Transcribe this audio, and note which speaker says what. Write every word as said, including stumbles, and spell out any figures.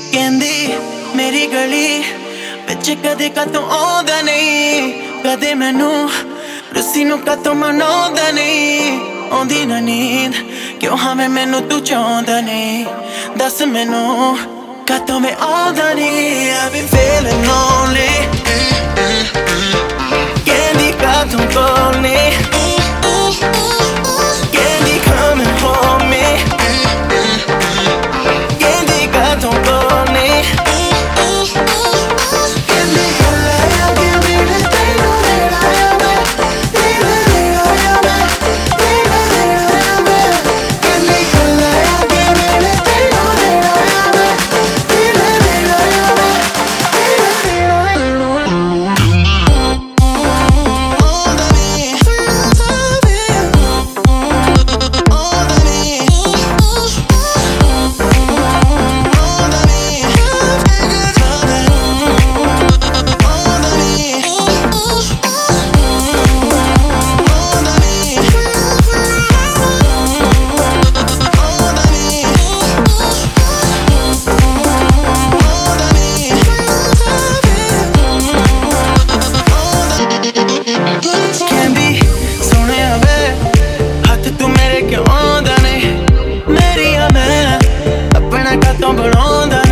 Speaker 1: ਕਹਿੰਦੀ ਮੇਰੀ ਗਲੀ ਵਿੱਚ ਕਦੇ ਕਦੋਂ ਆਉਂਦਾ ਨਹੀਂ, ਕਦੇ ਮੈਨੂੰ ਰੁੱਸੀ ਨੂੰ ਕਦੋਂ ਮਨਾਉਂਦਾ ਨਹੀਂ। ਆਉਂਦੀ ਨਾ ਨੀਂਦ ਕਿਉਂ ਹਵੇਂ ਮੈਨੂੰ ਤੂੰ ਚਾਹੁੰਦਾ ਨਹੀਂ, ਦੱਸ ਮੈਨੂੰ ਕਦੋਂ ਮੈਂ ਆਉਂਦਾ ਨਹੀਂ। I've been feeling lonely, ਕਹਿੰਦੀ ਕਦੋਂ ਬੋਲਨੀ, ਕਹਿੰਦੀ coming home me, ਕਹਿੰਦੀ ਕਦੋਂ ਬੋਲਨੀ, ਕਹਿੰਦੀ ਕੱਲਾ ਆ ਕੇ ਮਿਲ ਤੈਨੂੰ ਲੈਣਾ ਆ ਮੈਂ, ਤੈਨੂੰ ਲੈਣਾ ਆ ਮੈਂ, ਤੈਨੂੰ ਲੈਣਾ ਆ ਮੈਂ। ਕਹਿੰਦੀ ਕੱਲਾ ਆ ਕੇ ਮਿਲ ਤੈਨੂੰ ਲੈਣਾ ਆ ਮੈਂ, ਤੈਨੂੰ ਲੈਣਾ ਆ ਮੈਂ, ਤੈਨੂੰ ਲੈਣਾ ਆ ਕਹਿੰਦੀ ਸੋਹਣਿਆ ਵੇ ਹੱਥ ਤੂੰ ਮੇਰੇ ਕਿਉਂ ਆਉਂਦਾ ਨਹੀਂ, ਮੇਰੀਆਂ ਮੈਂ ਆਪਣਾ ਕਦੋਂ ਬਣਾਉਂਦਾ